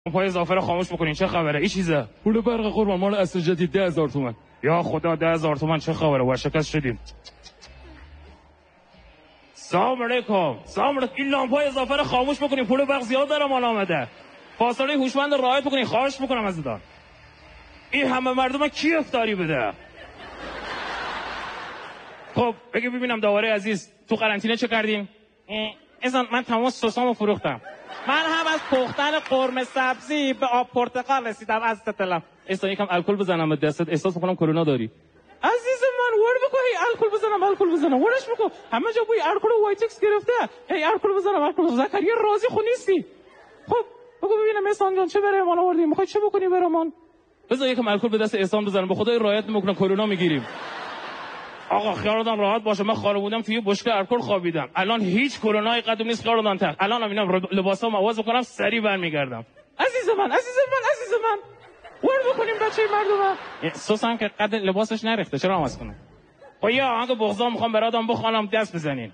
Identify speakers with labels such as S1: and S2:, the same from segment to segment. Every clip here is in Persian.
S1: پای اضافه رو خاموش بکنین. چه خبره؟ این چیزه
S2: پول برق قربان مال اصل جدید 10000 تومان.
S1: یا خدا 10000 تومان. چه خبره؟ ورشکست شدیم. سلام علیکم. سلام علیکم. این لامپای اضافه رو خاموش بکنین. پول برق زیاد داره مال آمده. فاصله هوشمند رعایت بکنین. خواهش میکنم ازتون. این همه مردم کی افطاری بده؟ خب بگی ببینم داوره عزیز تو قرنطینه چه کردیم؟
S3: اذن من تمام سسامو فروختم. من هم از پختن قرمه سبزی به آب پرتقال رسیدم از دلم.
S2: اصلا یکم الکل بزنم به دستت، احساس میکنم کرونا داری.
S3: عزیز من ور بکن، هی الکل بزنم ورش بکن. همه جا بوی الکل و وایتکس گرفته. هی الکل بزنم. زکریا راضی خو نیستی. خب بگو ببینم احسان جان چه برای ما آوردی؟ میخوای چه بکنی برامون؟
S2: بذار یکم الکل به دست احسان بزنم. به خدای رعایت میکنم کرونا میگیریم.
S1: آقا خیالتان راحت باشه. من خاله بودم توی بشکه الکل خوابیدم. الان هیچ کرونایی قدم نیست خیالتان تق. الان میرم لباسام عوض میکنم سریع برمیگردم.
S3: عزیز من ور بکنیم بچه مردم.
S1: سوسن که قد لباسش نریخته چرا عوض کنه؟ خب یا آهنگ بغضا میخوام براتون بخوانم دست بزنین.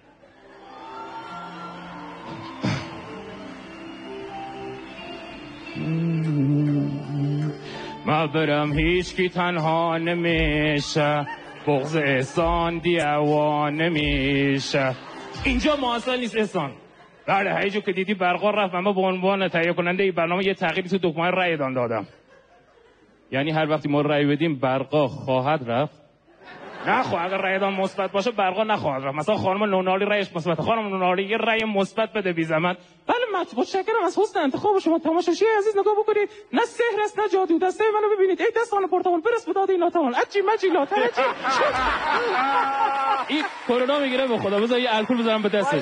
S1: ما برم هیچ کی تنها نمیشه، بغض احسان دیوان نمیشه. اینجا معاصل نیست احسان. بله هر جا که دیدی برقا رفت. من به عنوان تهیه کننده این برنامه یه تغییری تو دکمه رأی دادم.
S2: یعنی هر وقتی ما رأی بدیم برقا خواهد رفت؟
S1: نه خب اگر رأی دادن مثبت باشه برقا نخواهد رفت. مثلا خانم نونالی رأیش مثبت. خانم نونالی یه رأی مثبت بده بی زحمت.
S3: بله متشکرم از حسن انتخاب شما. تماشاچی عزیز نگاه بکنید. نه سحر است نه جادو. دسته منو ببینید. ای دستان پرتقال برس به داد این ناتوان. اجی مجی لاترجی.
S2: این کرونا میگیره به خدا. بذار یه الکل بزنم به دستش.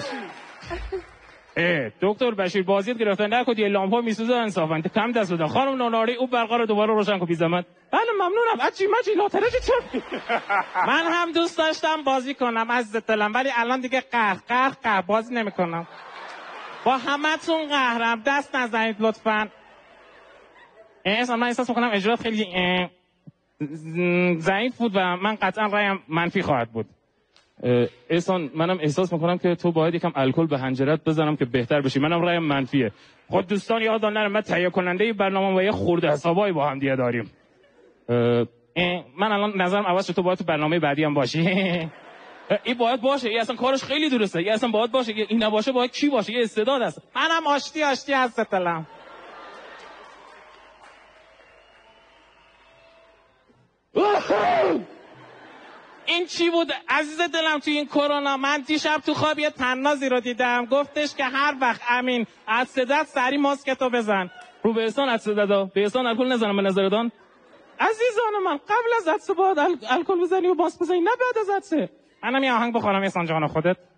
S1: دکتر بشیر بازیت گرفتن نکن. یه لامپا میسوزه انصافا کم دست بدن. خانم نونالی اون برقا رو دوباره روشن کن بی زحمت.
S3: بله ممنونم. اجی مجی لاترجی چه؟ من هم دوست داشتم بازی کنم از دلم ولی الان دیگه قهر بازی نمیکنم. با همتون قهرم. دست نزنید لطفاً.
S1: اصلا من احساس میکنم اجرات خیلی ضعیف بود و من قطعا رایم منفی خواهد بود.
S2: احسان منم احساس میکنم که تو باید یکم الکل به حنجرت بزنم که بهتر بشی. منم رایم منفیه.
S1: خود دوستان یاد نره من تهیه کننده برنامه و یه خورده حسابایی با هم دیگه داریم. من الان نظرم عوض شد. تو باید تو برنامه بعدی هم باشی.
S2: این باید باشه. این اصلا کارش خیلی درسته. این اصلا باید باشه. این نباشه باید کی باشه؟ یه استعداد است.
S3: منم آشتی از دلم. این چی بود عزیز دلم تو این کرونا؟ من دیشب تو خواب یه طنازی رو دیدم گفتش که هر وقت امین از صدت سری ماسکتو بزن.
S2: رو به احسان از صدت به احسان الکل نزنم به نظرتان؟
S3: عزیزان من قبل از عدسه باید الکل بزنی و ماسک بزنی نه بعد از عدسه.
S1: منم یه آهنگ بخونم احسان جان خودت.